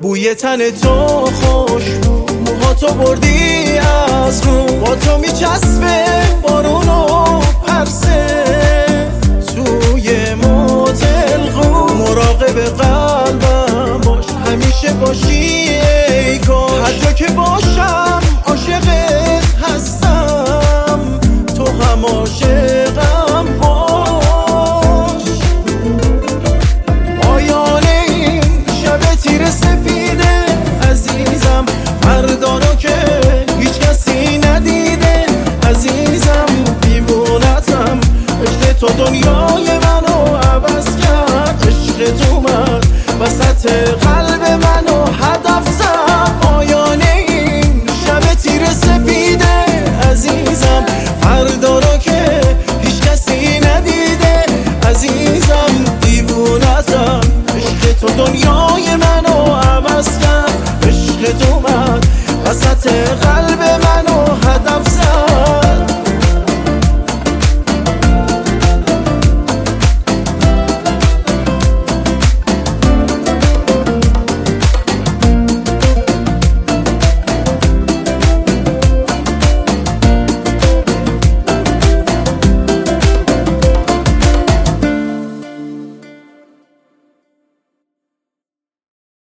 بوی تن تو خوش موها تو بردی از رو، با تو میچسبه بارون و پرسه توی موتل قو. مراقب قلبم باش همیشه باشی ای کاش، هر جا که باشم عاشقت هستم تو هم عاشقم باش. پایان این شب تیره سپیده عزیزم، فردانو که هیچ کسی ندیده عزیزم، دیوونتم عشق تو دنیای منو عوض کرد، عشق تو من وسط قلب